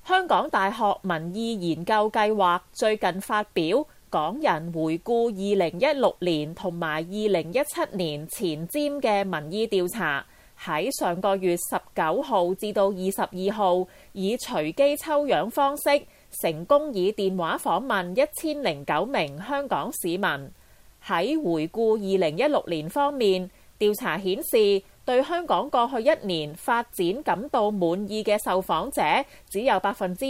香港大學民意研究計劃最近發表港人回顧2016年同埋2017年前瞻嘅民意調查，喺上個月19號至到22號，以隨機抽樣方式成功以電話訪問1009名香港市民。喺回顧2016年方面，調查顯示對香港過去一年發展感到滿意嘅受訪者只有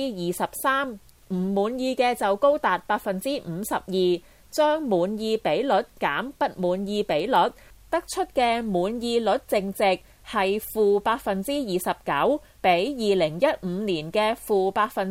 23%，唔滿意嘅就高達52%，將滿意比率減不滿意比率，得出嘅滿意率淨值係負29%，比2015年嘅負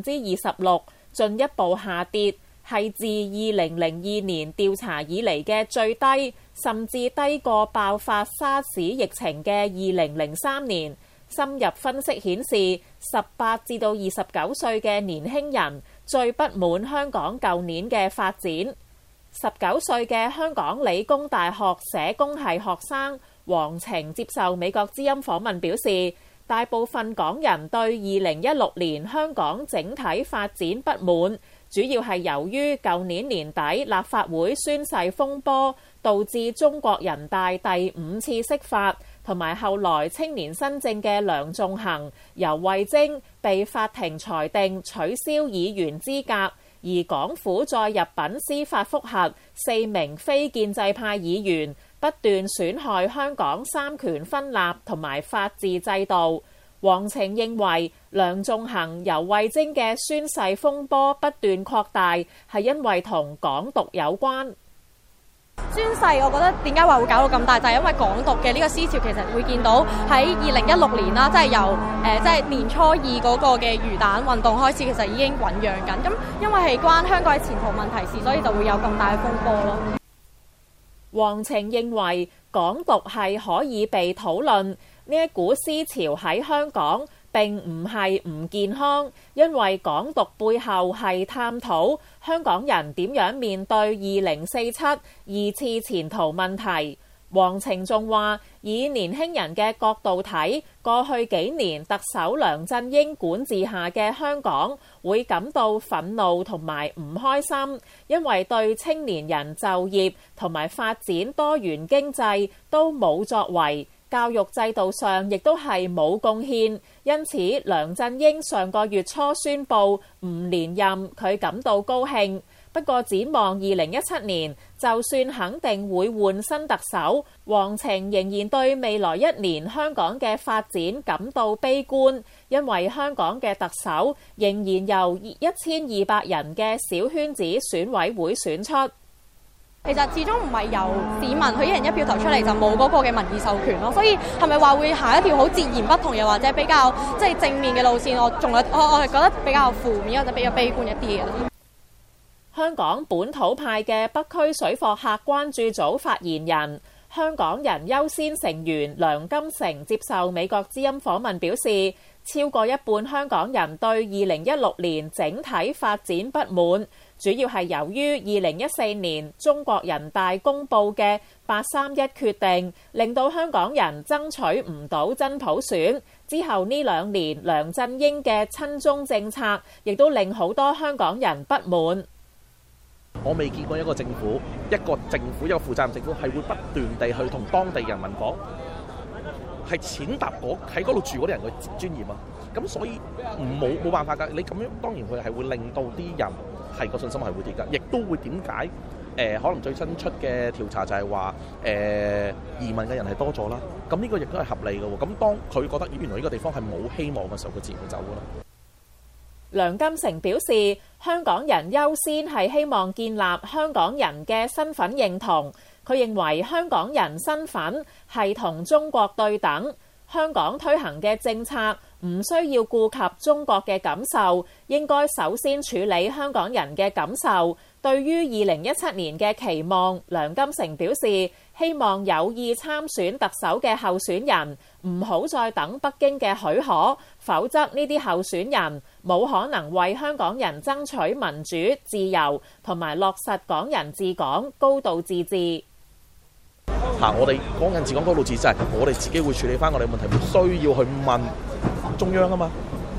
26%進一步下跌，係自2002年調查以嚟嘅最低，甚至低過爆發沙士疫情嘅2003年。深入分析顯示，18至到29歲嘅年輕人最不滿香港舊年嘅發展。19歲嘅香港理工大學社工系學生黃晴接受美國之音訪問表示，大部分港人對2016年香港整體發展不滿，主要係由於舊年年底立法會宣誓風波，導致中國人大第5次釋法，同埋後來青年新政嘅梁頌恆、游蕙禎被法庭裁定取消議員資格，而港府再入稟司法覆核4名非建制派議員，不斷損害香港三權分立同埋法治制度。黃晴認為梁頌恆、游蕙禎嘅宣誓風波不斷擴大，係因為同港獨有關。 宣誓我覺得點解話會搞到咁大，就係因為港獨嘅呢個思潮，其實會見到喺2016年啦，即係由即係年初二嗰個嘅魚蛋運動開始，其實已經醖釀緊。咁因為係關香港嘅前途問題事，所以就會有咁大嘅風波咯。 黃晴認為港獨係可以被討論，呢一股思潮喺香港並唔係唔健康，因為港獨背後係探討香港人點樣面對2047二次前途問題。黃晴仲話，以年輕人嘅角度睇，過去幾年特首梁振英管治下嘅香港會感到憤怒同埋唔開心，因為對青年人就業同埋發展多元經濟都冇作為，教育制度上亦都係冇貢獻，因此梁振英上個月初宣布唔連任，佢感到高興。不過展望2017年，就算肯定會換新特首，黃晴仍然對未來一年香港嘅發展感到悲觀，因為香港嘅特首仍然由1200人嘅小圈子選委會選出。 其實始終唔係由市民佢一人一票投出嚟就冇嗰個嘅民意授權咯，所以係咪話會行一條好截然不同又或者比較即係正面嘅路線？我係覺得比較負面或者比較悲觀一啲嘅。 香港本土派嘅北區水貨客關注組發言人、香港人優先成員梁金成接受美國之音訪問表示，超過一半香港人對2016年整體發展不滿，主要係由於2014年中國人大公佈嘅831決定，令到香港人爭取唔到真普選。之後呢2年梁振英嘅親中政策，亦都令好多香港人不滿。 我未見過一個負責任政府係會不斷地去同當地人民講，係踐踏喺嗰度住嗰啲人嘅尊嚴啊！咁所以冇辦法㗎，你咁樣當然佢係會令到啲人係個信心係會跌㗎，亦都會點解？可能最新出嘅調查就係話移民嘅人係多咗啦，咁呢個亦都係合理嘅喎。咁當佢覺得原來呢個地方係冇希望嘅時候，佢自然會走㗎啦。 梁金成表示，香港人優先係希望建立香港人嘅身份認同。佢認為香港人身份係同中國對等，香港推行嘅政策唔需要顧及中國嘅感受，應該首先處理香港人嘅感受。對於2017年嘅期望，梁金成表示，希望有意參選特首嘅候選人唔好再等北京嘅許可，否則呢啲候選人冇可能為香港人爭取民主、自由同埋落實港人治港、高度自治。 我哋港人治港、高度自治，我哋自己會處理翻我哋問題，唔需要去問中央啊嘛。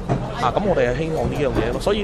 咁我哋係希望呢樣嘢咯。所以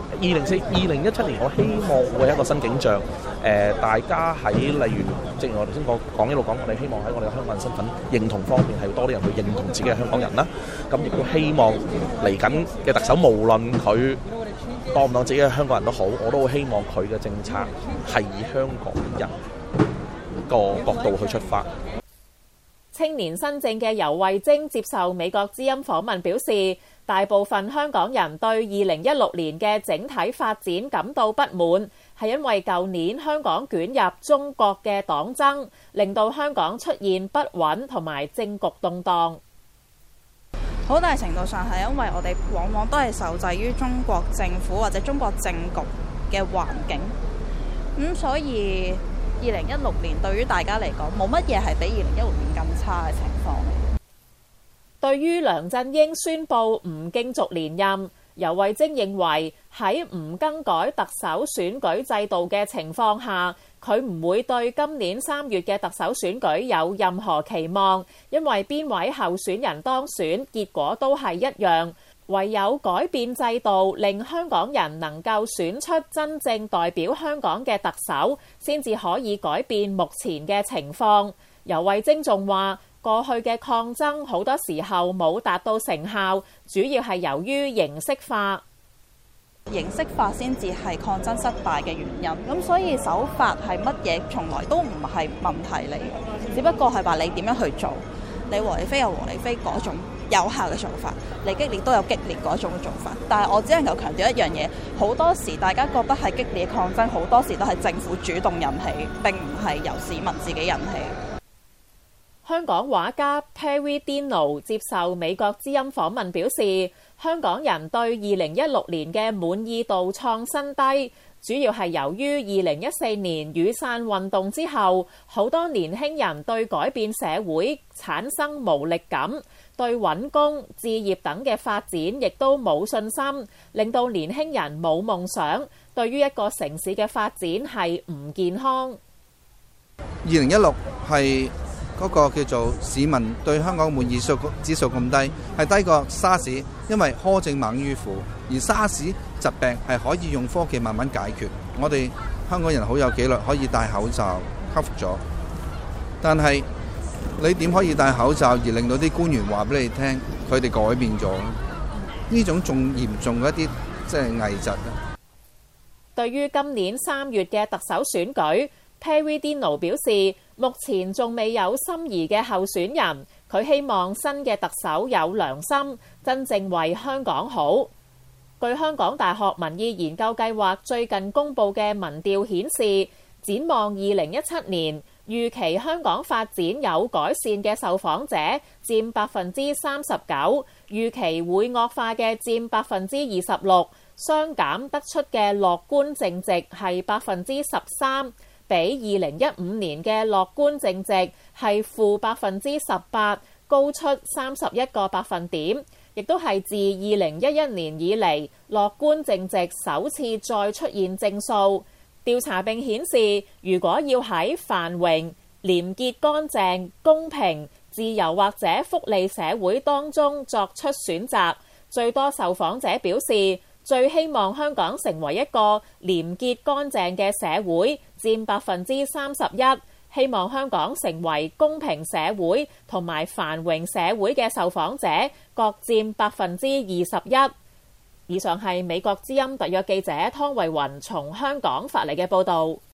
2017年，我希望會係一個新景象。大家喺例如，正如我頭先講一路講，我哋希望喺我哋嘅香港人身份認同方面係多啲人去認同自己係香港人啦。咁亦都希望嚟緊嘅特首，無論佢當唔當自己係香港人都好，我都希望佢嘅政策係以香港人個角度去出發。 青年新政嘅游蕙禎接受美國之音訪問表示，大部分香港人對2016年嘅整體發展感到不滿，係因為舊年香港捲入中國嘅黨爭，令到香港出現不穩同埋政局動盪。 好大程度上係因為我哋往往都係受制於中國政府或者中國政局嘅環境，所以2016年對於大家嚟講冇乜嘢係比2016年咁差嘅情況。 對於梁振英宣布唔競逐連任，游蕙禎認為喺唔更改特首選舉制度嘅情況下，佢唔會對今年3月嘅特首選舉有任何期望，因為邊位候選人當選，結果都係一樣。唯有改變制度，令香港人能夠選出真正代表香港嘅特首，先至可以改變目前嘅情況。游蕙禎仲話，過去嘅抗爭好多時候冇達到成效，主要係由於形式化。 形式化先至係抗爭失敗嘅原因，咁所以手法係乜嘢，從來都唔係問題嚟嘅，只不過係話你點樣去做。你和理非有和理非嗰種有效嘅做法，你激烈都有激烈嗰種做法。但係我只能夠強調一樣嘢，好多時大家覺得係激烈抗爭，好多時都係政府主動引起，並唔係由市民自己引起。 香港畫家 Perry Dino 接受美國之音訪問表示，香港人對2016年嘅滿意度創新低，主要係由於2014年雨傘運動之後，好多年輕人對改變社會產生無力感，對揾工、置業等嘅發展亦都冇信心，令到年輕人冇夢想，對於一個城市嘅發展係唔健康。 2016係嗰個叫做市民對香港滿意指數咁低，係低過沙士，因為苛政猛於虎，而沙士疾病係可以用科技慢慢解決。我哋香港人好有紀律，可以戴口罩克服咗，但係你點可以戴口罩而令到啲官員話俾你聽佢哋改變咗？呢種仲嚴重嘅一啲即係癥疾。 對於今年3月嘅特首選舉，Perry Dino 表示，目前仲未有心儀嘅候選人，佢希望新嘅特首有良心，真正為香港好。據香港大學民意研究計劃最近公布嘅民調顯示，展望2017年，預期香港發展有改善嘅受訪者佔39%，預期會惡化嘅佔26%，相減得出嘅樂觀淨值係13%。比2015年嘅樂觀淨值係負18%，高出31個百分點，亦都係自2011年以嚟樂觀淨值首次再出現正數。調查並顯示，如果要喺繁榮、廉潔、乾淨、公平、自由或者福利社會當中作出選擇，最多受訪者表示最希望香港成為一個廉潔乾淨嘅社會，佔31%，希望香港成為公平社會同埋繁榮社會嘅受訪者各佔21%。以上係美國之音特約記者湯慧雲從香港發嚟嘅報導。